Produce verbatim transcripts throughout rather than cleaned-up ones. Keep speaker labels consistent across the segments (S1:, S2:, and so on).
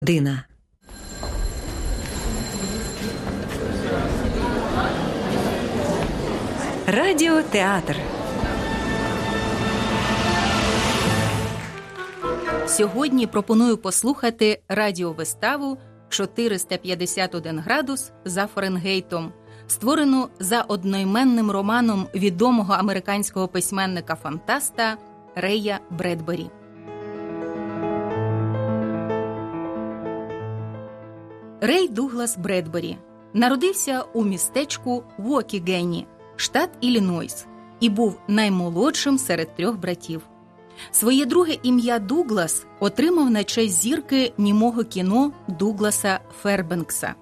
S1: Дина. Радіотеатр.
S2: Сьогодні пропоную послухати радіовиставу «чотириста п'ятдесят один градус за Фаренгейтом», створену за одноіменним романом відомого американського письменника-фантаста Рея Бредбері. Рей Дуглас Бредбері народився у містечку Вокігені, штат Іллінойс, і був наймолодшим серед трьох братів. Своє друге ім'я Дуглас отримав на честь зірки німого кіно Дугласа Фербенкса.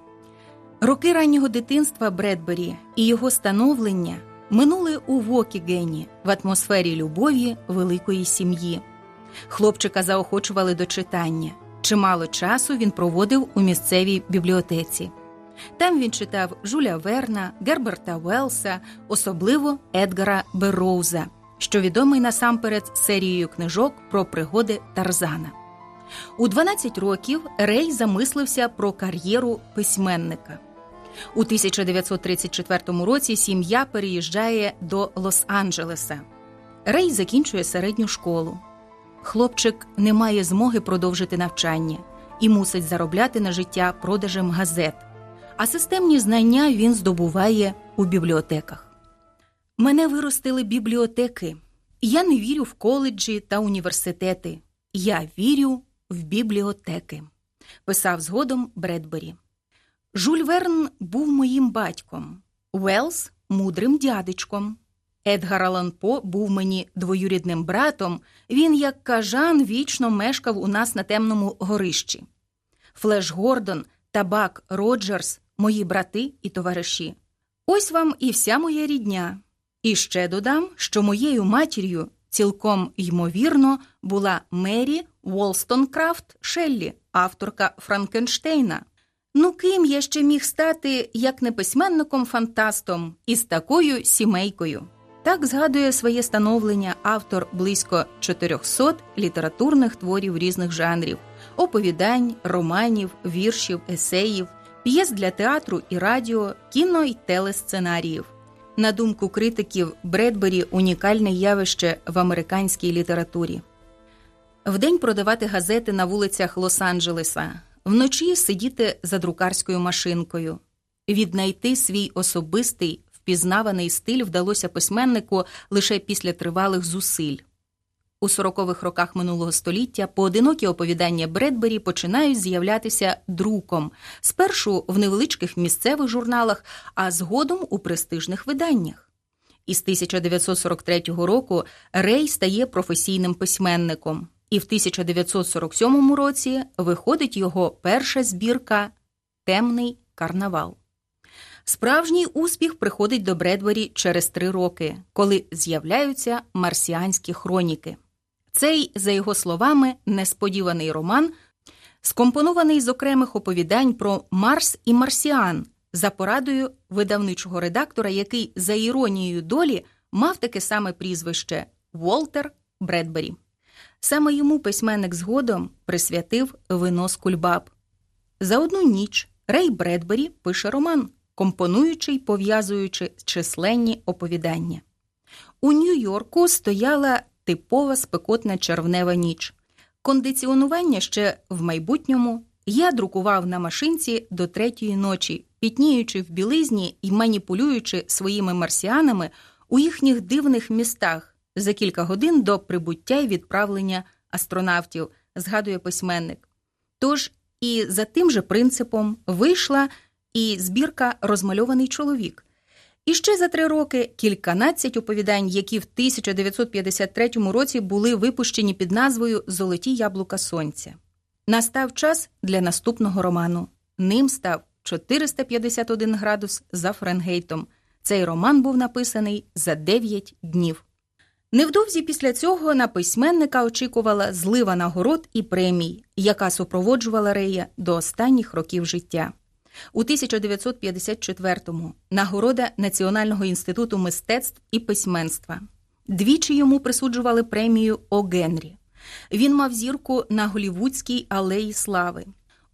S2: Роки раннього дитинства Бредбері і його становлення минули у Вокігені в атмосфері любові великої сім'ї. Хлопчика заохочували до читання. Чимало часу він проводив у місцевій бібліотеці. Там він читав Жюля Верна, Герберта Уеллса, особливо Едгара Берроуза, що відомий насамперед серією книжок про пригоди Тарзана. У дванадцять років Рей замислився про кар'єру письменника. У тисяча дев'ятсот тридцять четвертому році сім'я переїжджає до Лос-Анджелеса. Рей закінчує середню школу. Хлопчик не має змоги продовжити навчання і мусить заробляти на життя продажем газет, а системні знання він здобуває у бібліотеках. «Мене виростили бібліотеки. Я не вірю в коледжі та університети. Я вірю в бібліотеки», – писав згодом Бредбері. Жюль Верн був моїм батьком, Уеллс – мудрим дядечком. Едгар Аллан По був мені двоюрідним братом, він, як кажан, вічно мешкав у нас на темному горищі. Флеш Гордон та Бак Роджерс – мої брати і товариші. Ось вам і вся моя рідня. І ще додам, що моєю матір'ю, цілком ймовірно, була Мері Волстонкрафт Шеллі, авторка Франкенштейна. Ну ким я ще міг стати, як не письменником-фантастом із такою сімейкою? Так згадує своє становлення автор близько чотирьохсот літературних творів різних жанрів – оповідань, романів, віршів, есеїв, п'єс для театру і радіо, кіно й телесценаріїв. На думку критиків, Бредбері – унікальне явище в американській літературі. Вдень продавати газети на вулицях Лос-Анджелеса, вночі сидіти за друкарською машинкою. Віднайти свій особистий, впізнаваний стиль вдалося письменнику лише після тривалих зусиль. У сорокових роках минулого століття поодинокі оповідання Бредбері починають з'являтися друком, спершу в невеличких місцевих журналах, а згодом у престижних виданнях. Із тисяча дев'ятсот сорок третього року Рей стає професійним письменником, і в тисяча дев'ятсот сорок сьомому році виходить його перша збірка «Темний карнавал». Справжній успіх приходить до Бредбері через три роки, коли з'являються «Марсіанські хроніки». Цей, за його словами, несподіваний роман скомпонований з окремих оповідань про Марс і марсіан за порадою видавничого редактора, який, за іронією долі, мав таке саме прізвище – Уолтер Бредбері. Саме йому письменник згодом присвятив «Вино з кульбаб». За одну ніч Рей Бредбері пише роман, компонуючи й пов'язуючи численні оповідання. У Нью-Йорку стояла типова спекотна червнева ніч. Кондиціонування ще в майбутньому. Я друкував на машинці до третьої ночі, пітніючи в білизні і маніпулюючи своїми марсіанами у їхніх дивних містах за кілька годин до прибуття й відправлення астронавтів, згадує письменник. Тож і за тим же принципом вийшла і збірка «Розмальований чоловік». І ще за три роки кільканадцять оповідань, які в тисяча дев'ятсот п'ятдесят третьому році були випущені під назвою «Золоті яблука сонця». Настав час для наступного роману. Ним став «чотириста п'ятдесят один градус за Фаренгейтом». Цей роман був написаний за дев'ять днів. Невдовзі після цього на письменника очікувала злива нагород і премій, яка супроводжувала Рея до останніх років життя. У тисяча дев'ятсот п'ятдесят четвертому нагорода Національного інституту мистецтв і письменства. Двічі йому присуджували премію О. Генрі. Він мав зірку на Голлівудській алеї слави.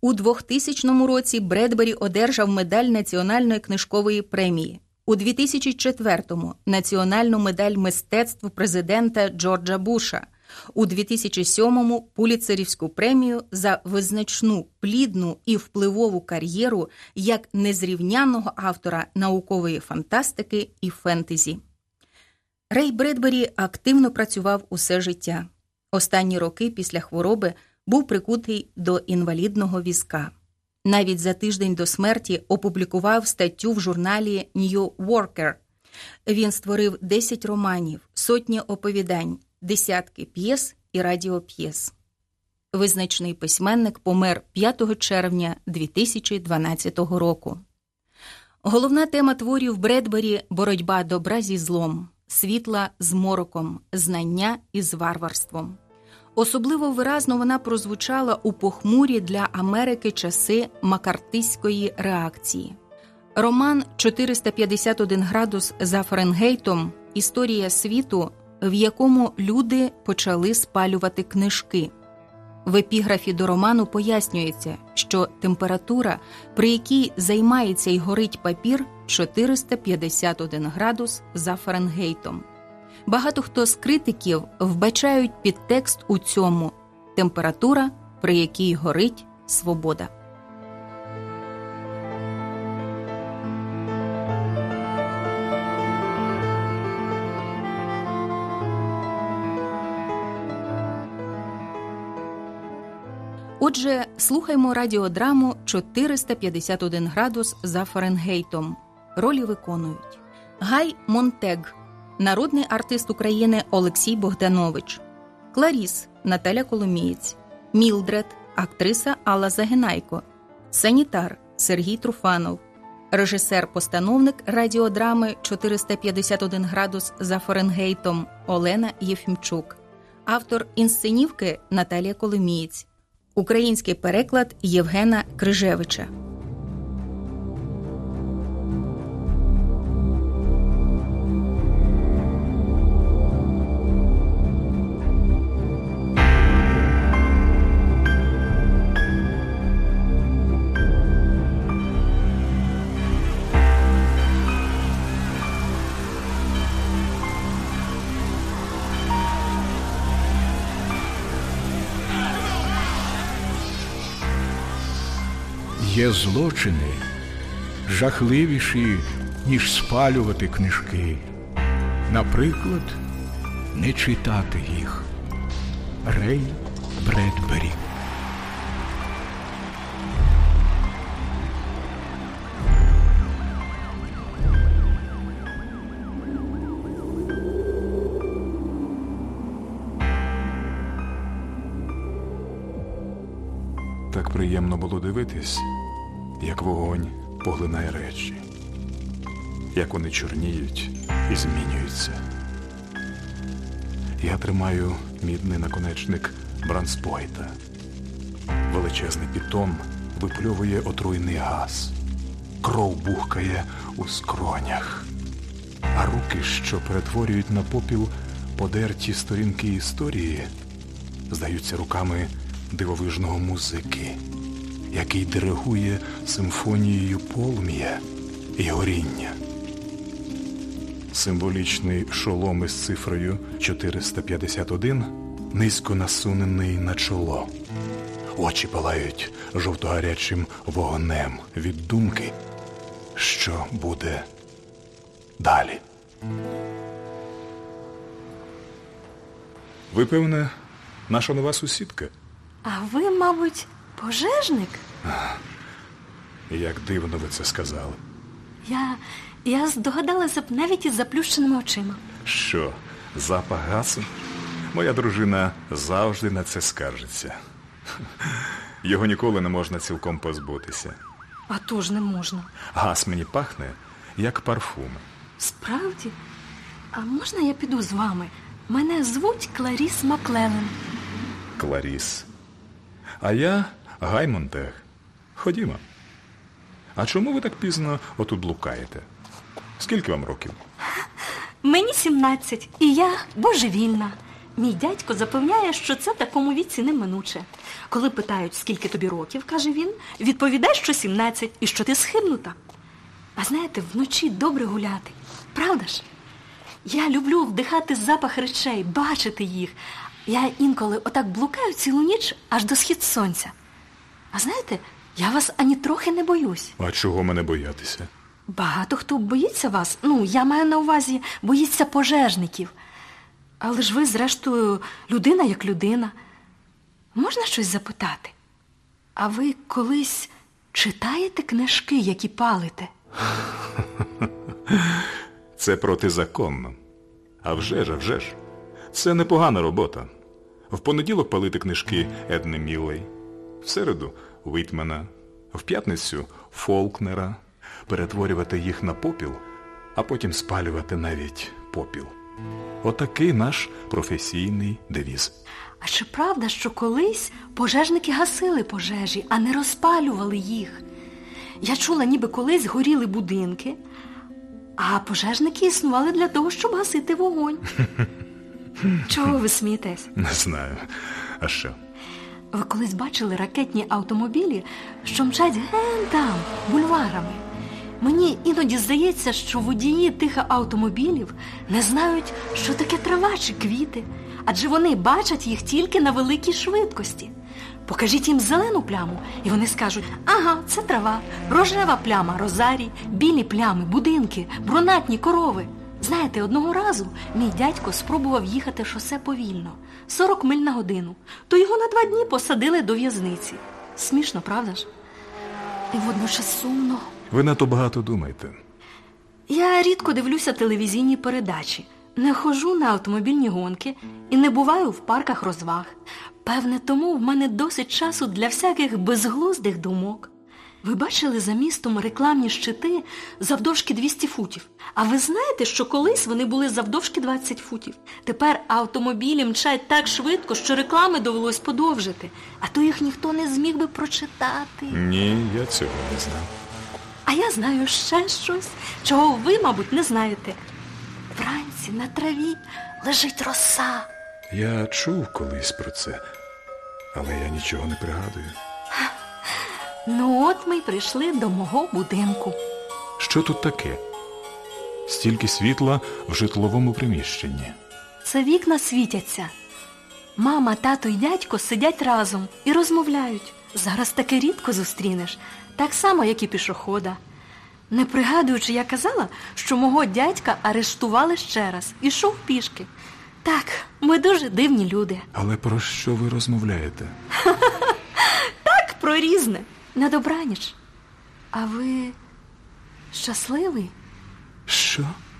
S2: У двохтисячному році Бредбері одержав медаль Національної книжкової премії. У дві тисячі четвертому – Національну медаль мистецтв президента Джорджа Буша. У дві тисячі сьомому – Пулітцерівську премію за визначну, плідну і впливову кар'єру як незрівнянного автора наукової фантастики і фентезі. Рей Бредбері активно працював усе життя. Останні роки після хвороби був прикутий до інвалідного візка. Навіть за тиждень до смерті опублікував статтю в журналі New Yorker. Він створив десять романів, сотні оповідань, десятки п'єс і радіоп'єс. Визначний письменник помер п'ятого червня дві тисячі дванадцятого року. Головна тема творів Бредбері – боротьба добра зі злом, світла з мороком, знання із варварством. Особливо виразно вона прозвучала у похмурі для Америки часи маккартистської реакції. Роман «чотириста п'ятдесят один градус за Фаренгейтом» – історія світу, в якому люди почали спалювати книжки. В епіграфі до роману пояснюється, що температура, при якій займається і горить папір – чотириста п'ятдесят один градус за Фаренгейтом. Багато хто з критиків вбачають підтекст у цьому – температура, при якій горить свобода. Отже, слухаймо радіодраму «чотириста п'ятдесят один градус за Фаренгейтом». Ролі виконують Гай Монтег, народний артист України Олексій Богданович, Кларіс Наталя Коломієць, Мілдред актриса Алла Загинайко, санітар Сергій Труфанов, режисер-постановник радіодрами «чотириста п'ятдесят один градус за Фаренгейтом» Олена Єфімчук, автор інсценівки Наталія Коломієць, український переклад Євгена Крижевича.
S3: Є злочини жахливіші, ніж спалювати книжки. Наприклад, не читати їх. Рей Бредбері.
S4: Так приємно було дивитись, як вогонь поглинає речі, як вони чорніють і змінюються. Я тримаю мідний наконечник бранспойта. Величезний пітон випльовує отруйний газ. Кров бухкає у скронях. А руки, що перетворюють на попіл подерті сторінки історії, здаються руками дивовижного музики, який диригує симфонією полум'я і горіння. Символічний шолом із цифрою чотириста п'ятдесят один низько насунений на чоло. Очі палають жовтогарячим вогнем від думки, що буде далі. Ви, певне, наша нова сусідка?
S1: А ви, мабуть, пожежник?
S4: Як дивно ви це сказали.
S1: Я, я здогадалася б навіть із заплющеними очима.
S4: Що, запах газу? Моя дружина завжди на це скаржиться. Його ніколи не можна цілком позбутися.
S1: А то ж не можна.
S4: Газ мені пахне, як парфум.
S1: Справді? А можна я піду з вами? Мене звуть Кларіс Маклеллен.
S4: Кларіс. А я Гай Монтег. Ходімо. А чому ви так пізно отут блукаєте? Скільки вам років?
S1: Мені сімнадцять, і я божевільна. Мій дядько запевняє, що це в такому віці неминуче. Коли питають, скільки тобі років, каже він, відповідай, що сімнадцять і що ти схибнута. А знаєте, вночі добре гуляти. Правда ж? Я люблю вдихати запах речей, бачити їх. Я інколи отак блукаю цілу ніч аж до схід сонця. А знаєте, я вас ані трохи не боюсь.
S4: А чого мене боятися?
S1: Багато хто боїться вас. Ну, я маю на увазі, боїться пожежників. Але ж ви, зрештою, людина як людина. Можна щось запитати? А ви колись читаєте книжки, які палите?
S4: Це протизаконно. А вже ж, а вже ж. Це непогана робота. В понеділок палити книжки Едни Міллей, в середу – Вітмена, в п'ятницю – Фолкнера, перетворювати їх на попіл, а потім спалювати навіть попіл. Отакий наш професійний девіз.
S1: А чи правда, що колись пожежники гасили пожежі, а не розпалювали їх? Я чула, ніби колись горіли будинки, а пожежники існували для того, щоб гасити вогонь. Чого ви смієтесь?
S4: Не знаю. А що?
S1: Ви колись бачили ракетні автомобілі, що мчать ген там, бульварами? Мені іноді здається, що водії тих автомобілів не знають, що таке трава чи квіти, адже вони бачать їх тільки на великій швидкості. Покажіть їм зелену пляму, і вони скажуть: ага, це трава, рожева пляма – розарій, білі плями – будинки, брунатні корови. Знаєте, одного разу мій дядько спробував їхати шосе повільно, сорок миль на годину, то його на два дні посадили до в'язниці. Смішно, правда ж? І водночас сумно.
S4: Ви надто багато думаєте.
S1: Я рідко дивлюся телевізійні передачі, не ходжу на автомобільні гонки і не буваю в парках розваг. Певне, тому в мене досить часу для всяких безглуздих думок. Ви бачили за містом рекламні щити завдовжки двісті футів? А ви знаєте, що колись вони були завдовжки двадцять футів? Тепер автомобілі мчать так швидко, що реклами довелось подовжити. А то їх ніхто не зміг би прочитати.
S4: Ні, я цього не знав.
S1: А я знаю ще щось, чого ви, мабуть, не знаєте. Вранці на траві лежить роса.
S4: Я чув колись про це, але я нічого не пригадую.
S1: Ну от ми й прийшли до мого будинку.
S4: Що тут таке? Стільки світла в житловому приміщенні.
S1: Це вікна світяться. Мама, тато й дядько сидять разом і розмовляють. Зараз таке рідко зустрінеш. Так само, як і пішохода. Не пригадуючи, я казала, що мого дядька арештували ще раз. Ішов пішки. Так, ми дуже дивні люди.
S4: Але про що ви розмовляєте?
S1: Так, про різне. На добраніч. А ви щасливий?
S4: Що?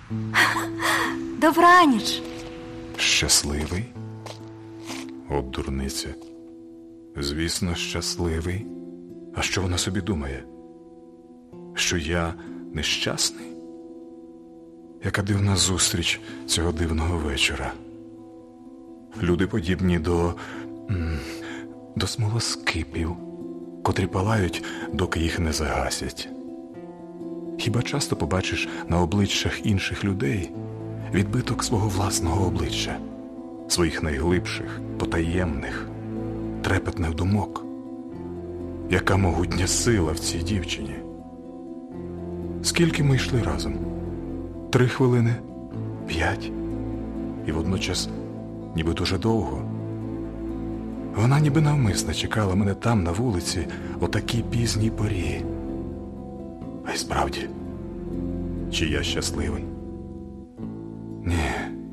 S1: Добраніч.
S4: Щасливий? От дурниця. Звісно, щасливий. А що вона собі думає? Що я нещасний? Яка дивна зустріч цього дивного вечора. Люди подібні до... до смолоскипів, котрі палають, доки їх не загасять. Хіба часто побачиш на обличчях інших людей відбиток свого власного обличчя, своїх найглибших, потаємних, трепетних думок? Яка могутня сила в цій дівчині? Скільки ми йшли разом? Три хвилини? П'ять? І водночас ніби дуже довго. Вона ніби навмисно чекала мене там, на вулиці, о такій пізній порі. А й справді, чи я щасливий? Ні.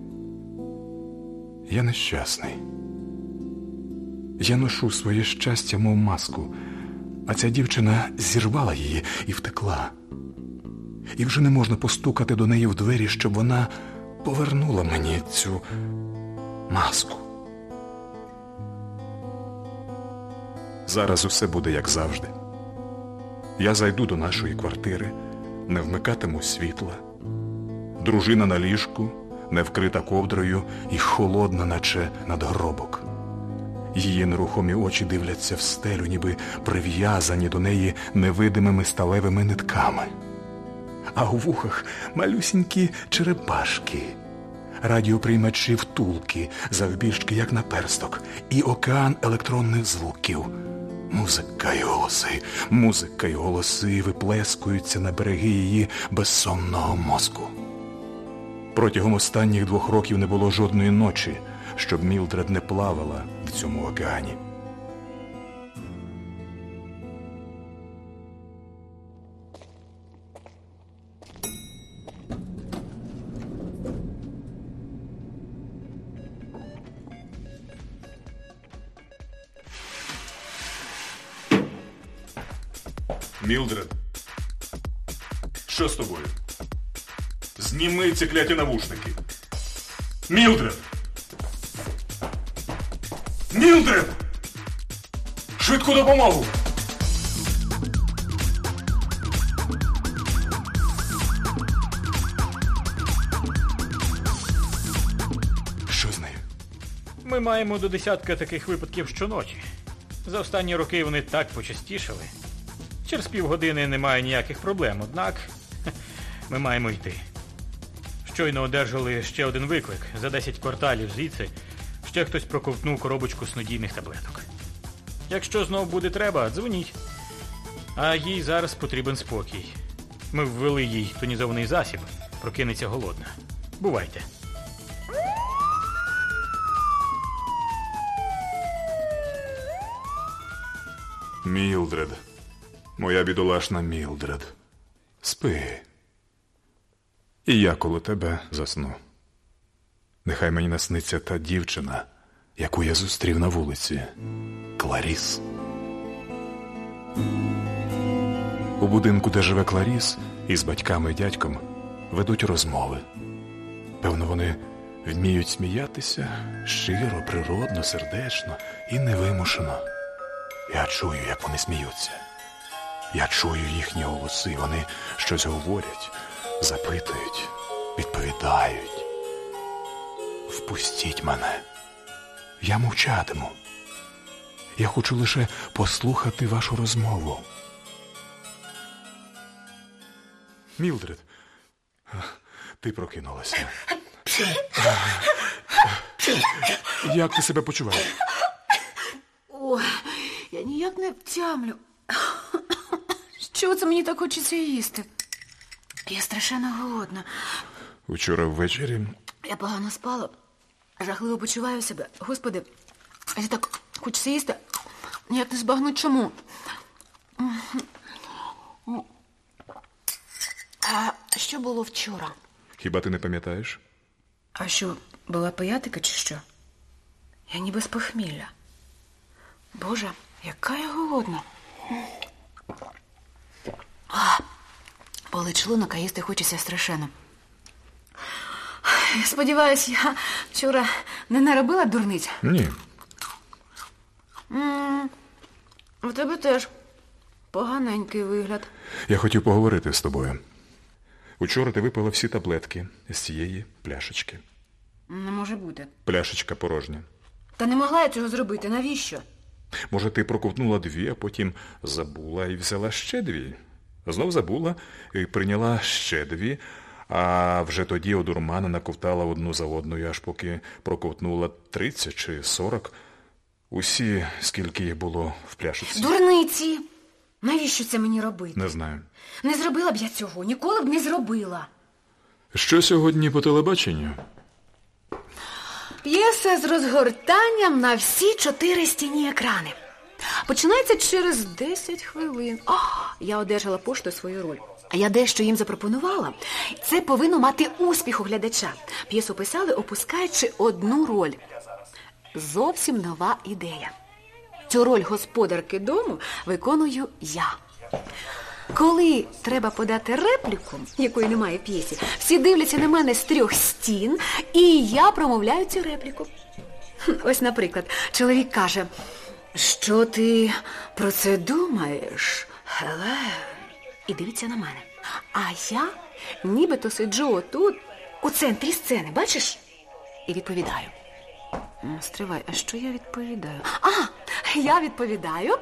S4: Я нещасний. Я ношу своє щастя, мов маску, а ця дівчина зірвала її і втекла. І вже не можна постукати до неї в двері, щоб вона повернула мені цю маску. Зараз усе буде як завжди. Я зайду до нашої квартири, не вмикатиму світла. Дружина на ліжку, не вкрита ковдрою і холодна, наче надгробок. Її нерухомі очі дивляться в стелю, ніби прив'язані до неї невидимими сталевими нитками. А у вухах малюсінькі черепашки. радіоприймачі втулки, завбільшки як наперсток, і океан електронних звуків. Музика й голоси, музика й голоси виплескуються на береги її безсонного мозку. Протягом останніх двох років не було жодної ночі, щоб Мілдред не плавала в цьому океані. Мілдред, що з тобою? Зніми ці кляті навушники. Мілдред! Мілдред! Швидку допомогу! Що з нею?
S5: Ми маємо до десятка таких випадків щоночі. За останні роки вони так почастішали. Через півгодини немає ніяких проблем, однак ми маємо йти. Щойно одержали ще один виклик. За десять кварталів звідси ще хтось проковтнув коробочку снодійних таблеток. Якщо знов буде треба, дзвоніть. А їй зараз потрібен спокій. Ми ввели їй тонізований засіб, прокинеться голодна. Бувайте.
S4: Мілдред, моя бідолашна Мілдред, спи. І я коло тебе засну. Нехай мені насниться та дівчина, яку я зустрів на вулиці. Кларіс. У будинку, де живе Кларіс, із батьками і дядьком ведуть розмови. Певно, вони вміють сміятися щиро, природно, сердечно і невимушено. Я чую, як вони сміються. Я чую їхні голоси, вони щось говорять, запитують, відповідають. Впустіть мене. Я мовчатиму. Я хочу лише послухати вашу розмову. Мілдред, ти прокинулася. Як ти себе почуваєш?
S6: Ой, я ніяк не втямлю. Що це мені так хочеться їсти? Я страшенно голодна.
S4: Вчора ввечері...
S6: Я погано спала. Жахливо почуваю себе. Господи, я так хочеться їсти. Ніяк не збагну чому. А що було вчора?
S4: Хіба ти не пам'ятаєш?
S6: А що, була пиятика чи що? Я ніби з похмілля. Боже, яка я голодна. А, болить шлунок, а їсти хочеться страшенно. Я сподіваюсь, я вчора не наробила дурниць?
S4: Ні.
S6: М-м, у тебе теж поганенький вигляд.
S4: Я хотів поговорити з тобою. Учора ти випила всі таблетки з цієї пляшечки.
S6: Не може бути.
S4: Пляшечка порожня.
S6: Та не могла я цього зробити, навіщо?
S4: Може, ти проковтнула дві, а потім забула і взяла ще дві? Знов забула і прийняла ще дві, а вже тоді одурманена ковтала одну за одною, аж поки проковтнула тридцять чи сорок. Усі, скільки їх було в пляшечці.
S6: Дурниці! Навіщо це мені робити?
S4: Не знаю.
S6: Не зробила б я цього, ніколи б не зробила.
S4: Що сьогодні по телебаченню?
S6: П'єса з розгортанням на всі чотири стіні екрани. Починається через десять хвилин. О, я одержала поштою свою роль. Я дещо їм запропонувала. Це повинно мати успіх у глядача. П'єсу писали, опускаючи одну роль. Зовсім нова ідея. Цю роль господарки дому виконую я. Коли треба подати репліку, якої немає в п'єсі, всі дивляться на мене з трьох стін, і я промовляю цю репліку. Ось, наприклад, чоловік каже: «Що ти про це думаєш, Хелен?» І дивиться на мене. А я нібито сиджу отут, у центрі сцени, бачиш? І відповідаю. Стривай, а що я відповідаю? А, я відповідаю.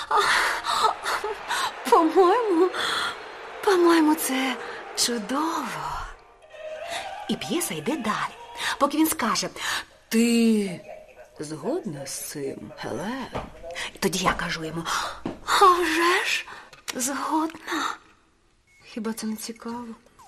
S6: По-моєму, по-моєму, це чудово. І п'єса йде далі. Поки він скаже: ти згодна з цим, Гелен? І тоді я кажу йому: а вже ж згодна. Хіба це не цікаво?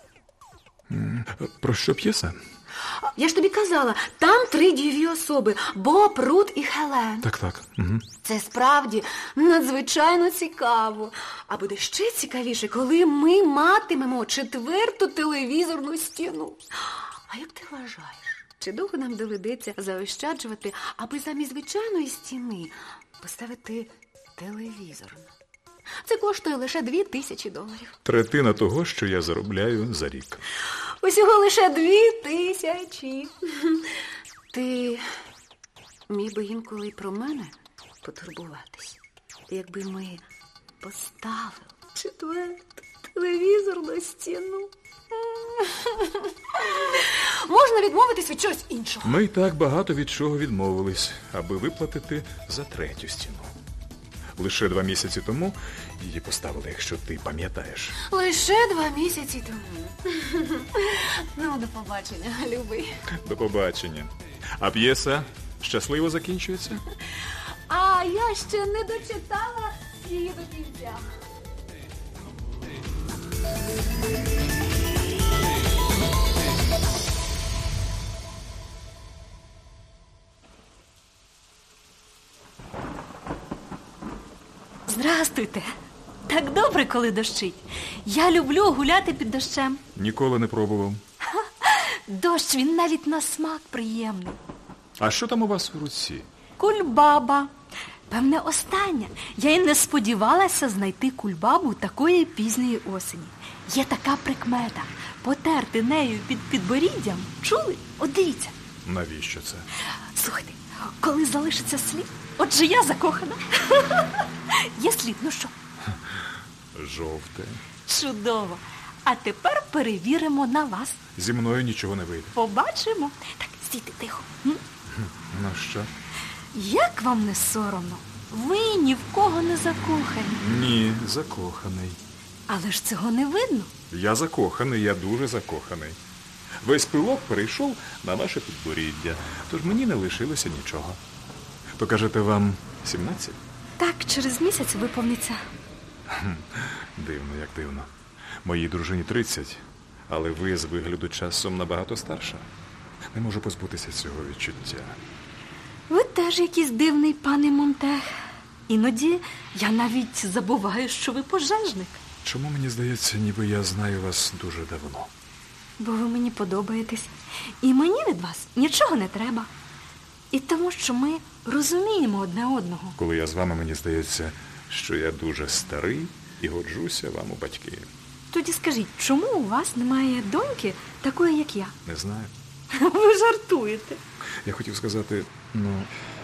S4: Про що п'єса?
S6: Я ж тобі казала, там три дієві особи – Боб, Рут і Гелен.
S4: Так, так. Угу.
S6: Це справді надзвичайно цікаво. А буде ще цікавіше, коли ми матимемо четверту телевізорну стіну. А як ти вважаєш, чи довго нам доведеться заощаджувати, аби замість звичайної стіни поставити телевізорну? Це коштує лише дві тисячі доларів.
S4: Третина того, що я заробляю за рік.
S6: Усього лише дві тисячі. Ти міг би інколи й про мене потурбуватись, якби ми поставили четверту телевізорну стіну. Можна відмовитись від чогось іншого.
S4: Ми й так багато від чого відмовились, аби виплатити за третю стіну. Лише два місяці тому її поставили, якщо ти пам'ятаєш.
S6: Лише два місяці тому. Ну, до побачення, любий.
S4: До побачення. А п'єса щасливо закінчується?
S6: А я ще не дочитала її до кінця.
S1: Здрастуйте. Так добре, коли дощить. Я люблю гуляти під дощем.
S4: Ніколи не пробував.
S1: Дощ, він навіть на смак приємний.
S4: А що там у вас в руці?
S1: Кульбаба. Певне, остання. Я й не сподівалася знайти кульбабу такої пізньої осені. Є така прикмета. Потерти нею під підборіддям. Чули? От дивіться.
S4: Навіщо це?
S1: Слухайте, коли залишиться слід, отже я закохана. Є слід, ну що?
S4: Жовте.
S1: Чудово. А тепер перевіримо на вас.
S4: Зі мною нічого не вийде.
S1: Побачимо. Так, стійте тихо. М?
S4: Ну що?
S1: Як вам не соромно? Ви ні в кого не закохані.
S4: Ні, закоханий.
S1: Але ж цього не видно.
S4: Я закоханий, я дуже закоханий. Весь пилок перейшов на ваше підборіддя, тож мені не лишилося нічого. То, кажете, вам сімнадцять?
S1: Так, через місяць виповниться.
S4: Дивно, як дивно. Моїй дружині тридцять, але ви з вигляду часом набагато старша. Не можу позбутися цього відчуття.
S1: Ви теж якийсь дивний, пане Монтег. Іноді я навіть забуваю, що ви пожежник.
S4: Чому мені здається, ніби я знаю вас дуже давно?
S1: Бо ви мені подобаєтесь. І мені від вас нічого не треба. І тому, що ми розуміємо одне одного.
S4: Коли я з вами, мені здається, що я дуже старий і годжуся вам у батьки.
S1: Тоді скажіть, чому у вас немає доньки такої, як я?
S4: Не знаю.
S1: Ви жартуєте.
S4: Я хотів сказати, ну,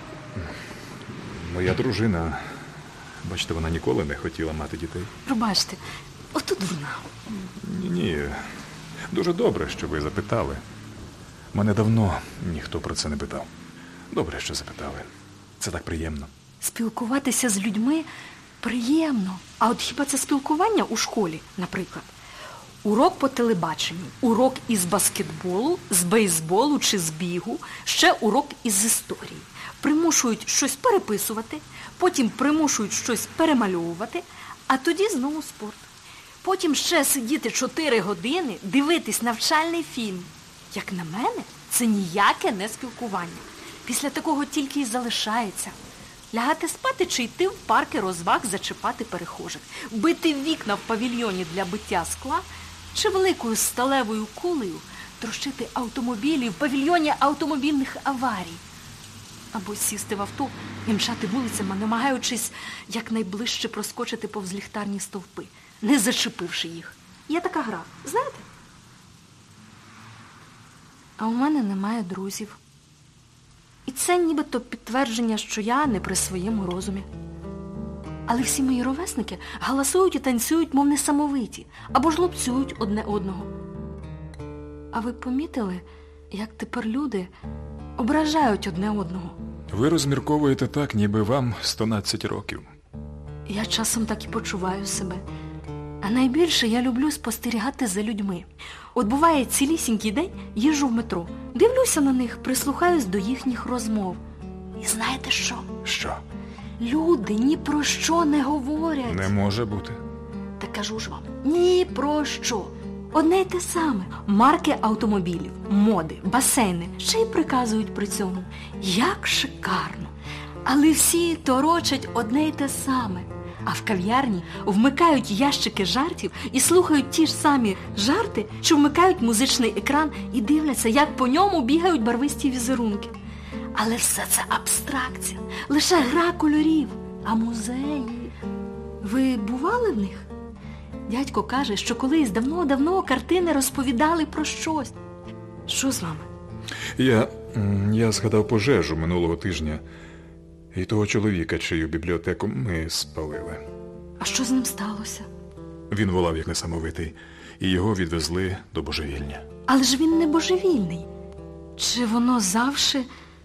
S4: моя дружина, бачите, вона ніколи не хотіла мати дітей.
S1: Пробачте, отут вона.
S4: Ні-ні, дуже добре, що ви запитали. Мене давно ніхто про це не питав. Добре, що запитали. Це так приємно.
S1: Спілкуватися з людьми приємно. А от хіба це спілкування у школі, наприклад? Урок по телебаченню, урок із баскетболу, з бейсболу чи з бігу, ще урок із історії. Примушують щось переписувати, потім примушують щось перемальовувати, а тоді знову спорт. Потім ще сидіти чотири години, дивитись навчальний фільм. Як на мене, це ніяке не спілкування. Після такого тільки й залишається лягати спати чи йти в парки розваг зачіпати перехожих, бити вікна в павільйоні для биття скла чи великою сталевою кулею трощити автомобілі в павільйоні автомобільних аварій. Або сісти в авто і мчати вулицями, намагаючись якнайближче проскочити повз ліхтарні стовпи, не зачепивши їх. Є така гра, знаєте? А у мене немає друзів. І це нібито підтвердження, що я не при своєму розумі. Але всі мої ровесники галасують і танцюють, мов несамовиті, або ж лупцюють одне одного. А ви помітили, як тепер люди ображають одне одного?
S4: Ви розмірковуєте так, ніби вам сто дванадцять років.
S1: Я часом так і почуваю себе. А найбільше я люблю спостерігати за людьми. От буває, цілісінький день їжджу в метро, дивлюся на них, прислухаюсь до їхніх розмов. І знаєте що?
S4: Що?
S1: Люди ні про що не говорять.
S4: Не може бути.
S1: Та кажу ж вам, ні про що. Одне й те саме. Марки автомобілів, моди, басейни. Ще й приказують при цьому. Як шикарно. Але всі торочать одне й те саме. А в кав'ярні вмикають ящики жартів і слухають ті ж самі жарти, що вмикають музичний екран і дивляться, як по ньому бігають барвисті візерунки. Але все це абстракція, лише гра кольорів. А музеї... Ви бували в них? Дядько каже, що колись давно-давно картини розповідали про щось. Що з вами?
S4: Я, я згадав пожежу минулого тижня і того чоловіка, чию бібліотеку ми спалили.
S1: А що з ним сталося?
S4: Він волав як несамовитий, і його відвезли до божевільня.
S1: Але ж він не божевільний. Чи воно завжди,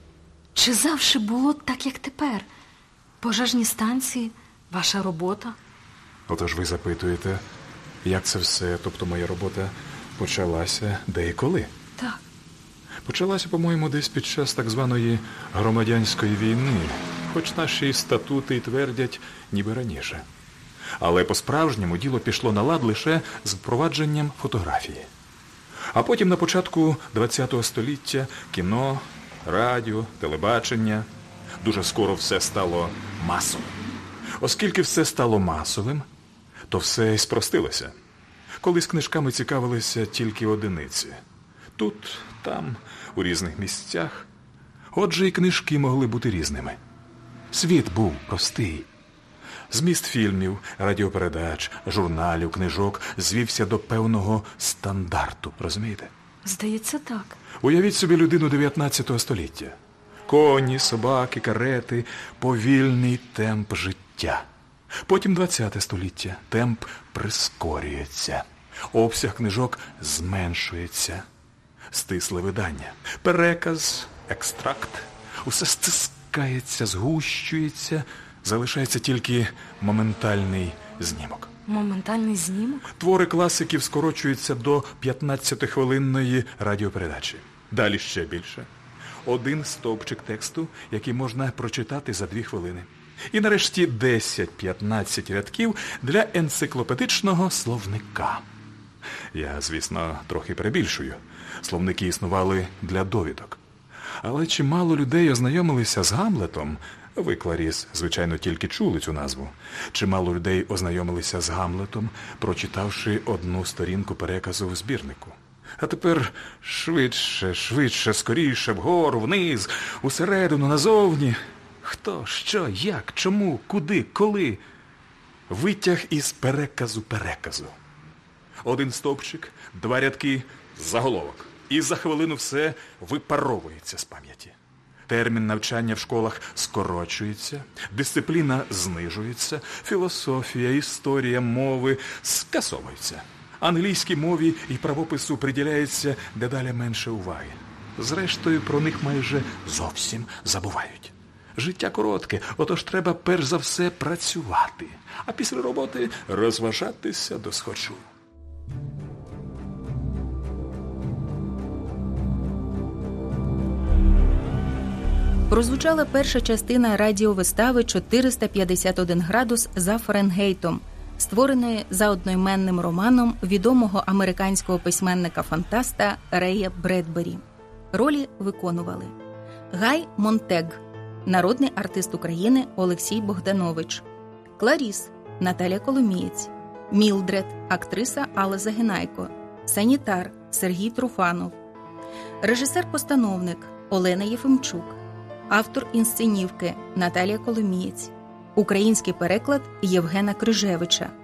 S1: чи завжди було так, як тепер? Пожежні станції, ваша робота?
S4: Отож ви запитуєте, як це все, тобто моя робота, почалася де і коли?
S1: Так.
S4: Почалася, по-моєму, десь під час так званої громадянської війни, хоч наші статути й твердять, ніби раніше. Але по-справжньому діло пішло на лад лише з впровадженням фотографії. А потім на початку ХХ століття кіно, радіо, телебачення. Дуже скоро все стало масовим. Оскільки все стало масовим, то все й спростилося. Колись книжками цікавилися тільки одиниці. Тут, там, у різних місцях. Отже, і книжки могли бути різними. Світ був простий. Зміст фільмів, радіопередач, журналів, книжок звівся до певного стандарту, розумієте?
S1: Здається, так.
S4: Уявіть собі людину дев'ятнадцятого століття. Коні, собаки, карети, повільний темп життя. Потім ХХ століття. Темп прискорюється. Обсяг книжок зменшується. Стисле видання. Переказ, екстракт. Усе стискається, згущується. Залишається тільки моментальний знімок.
S1: Моментальний знімок?
S4: Твори класиків скорочуються до п'ятнадцятихвилинної радіопередачі. Далі ще більше. Один стовпчик тексту, який можна прочитати за дві хвилини. І нарешті десять-п'ятнадцять рядків для енциклопедичного словника. Я, звісно, трохи перебільшую. Словники існували для довідок. Але чимало людей ознайомилися з Гамлетом. Ви, Кларіс, звичайно, тільки чули цю назву. Чимало людей ознайомилися з Гамлетом, прочитавши одну сторінку переказу в збірнику. А тепер швидше, швидше, скоріше, вгору, вниз, усередину, назовні. Хто, що, як, чому, куди, коли? Витяг із переказу переказу. Один стовпчик, два рядки, заголовок. І за хвилину все випаровується з пам'яті. Термін навчання в школах скорочується, дисципліна знижується, філософія, історія, мови скасовуються. Англійській мові і правопису приділяється дедалі менше уваги. Зрештою, про них майже зовсім забувають. Життя коротке, отож треба перш за все працювати, а після роботи розважатися досхочу.
S2: Прозвучала перша частина радіовистави «чотириста п'ятдесят один градус за Фаренгейтом», створеної за одноіменним романом відомого американського письменника-фантаста Рея Бредбері. Ролі виконували Гай Монтег, народний артист України Олексій Богданович, Кларіс Наталя Коломієць, Мілдред актриса Алла Загинайко, санітар Сергій Труфанов, режисер-постановник Олена Єфимчук, автор інсценівки Наталія Коломієць, український переклад Євгена Крижевича,